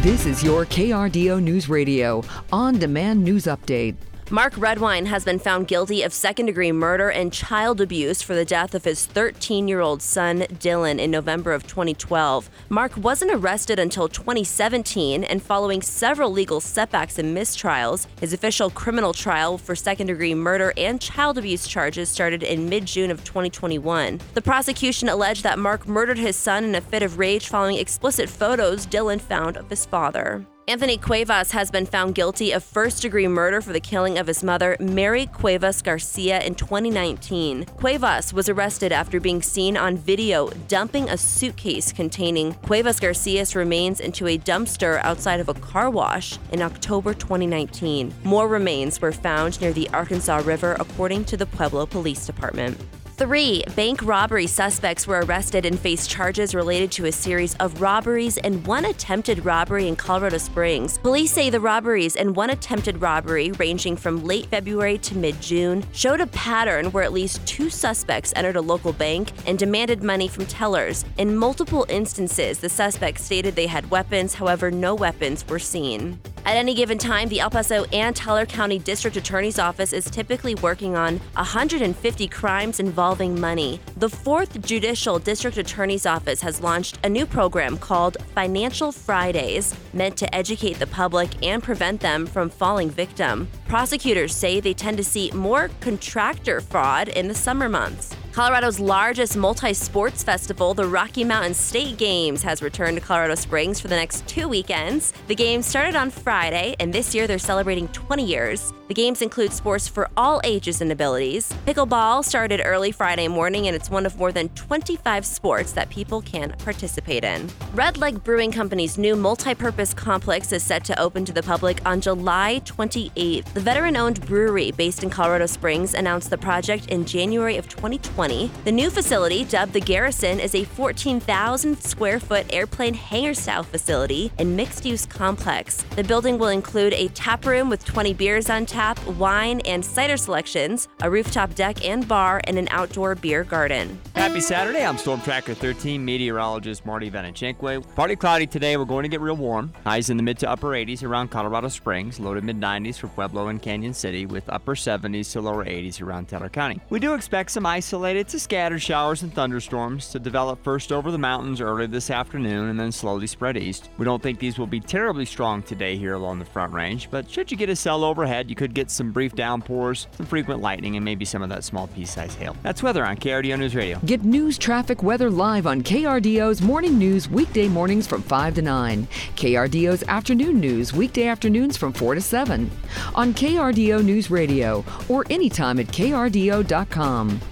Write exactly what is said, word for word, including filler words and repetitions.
This is your K R D O News Radio on-demand news update. Mark Redwine has been found guilty of second-degree murder and child abuse for the death of his thirteen-year-old son, Dylan, in November of twenty twelve. Mark wasn't arrested until twenty seventeen, and following several legal setbacks and mistrials, his official criminal trial for second-degree murder and child abuse charges started in mid-June of twenty twenty-one. The prosecution alleged that Mark murdered his son in a fit of rage following explicit photos Dylan found of his father. Anthony Cuevas has been found guilty of first-degree murder for the killing of his mother, Mary Cuevas Garcia, in twenty nineteen. Cuevas was arrested after being seen on video dumping a suitcase containing Cuevas Garcia's remains into a dumpster outside of a car wash in October twenty nineteen. More remains were found near the Arkansas River, according to the Pueblo Police Department. Three bank robbery suspects were arrested and faced charges related to a series of robberies and one attempted robbery in Colorado Springs. Police say the robberies and one attempted robbery, ranging from late February to mid-June, showed a pattern where at least two suspects entered a local bank and demanded money from tellers. In multiple instances, the suspects stated they had weapons, however, no weapons were seen. At any given time, the El Paso and Teller County District Attorney's Office is typically working on one hundred fifty crimes involving money. The fourth Judicial District Attorney's Office has launched a new program called Financial Fridays, meant to educate the public and prevent them from falling victim. Prosecutors say they tend to see more contractor fraud in the summer months. Colorado's largest multi-sports festival, the Rocky Mountain State Games, has returned to Colorado Springs for the next two weekends. The games started on Friday, and this year they're celebrating twenty years. The games include sports for all ages and abilities. Pickleball started early Friday morning, and it's one of more than twenty-five sports that people can participate in. Red Leg Brewing Company's new multi-purpose complex is set to open to the public on July twenty-eighth. The veteran-owned brewery based in Colorado Springs announced the project in January of twenty twenty. The new facility, dubbed the Garrison, is a fourteen thousand square foot airplane hangar-style facility and mixed-use complex. The building will include a tap room with twenty beers on tap, wine and cider selections, a rooftop deck and bar, and an outdoor beer garden. Happy Saturday. I'm Storm Tracker thirteen meteorologist Marty Vanachenque. Partly cloudy today. We're going to get real warm. Highs in the mid to upper eighties around Colorado Springs, low to mid nineties for Pueblo and Canyon City, with upper seventies to lower eighties around Teller County. We do expect some isolated to scattered showers and thunderstorms to develop first over the mountains early this afternoon and then slowly spread east. We don't think these will be terribly strong today here along the Front Range, but should you get a cell overhead, you could get some brief downpours, some frequent lightning, and maybe some of that small pea-sized hail. That's weather on K R D O News Radio. Get news, traffic, weather live on K R D O's Morning News weekday mornings from five to nine. K R D O's Afternoon News weekday afternoons from four to seven. On K R D O News Radio or anytime at K R D O dot com.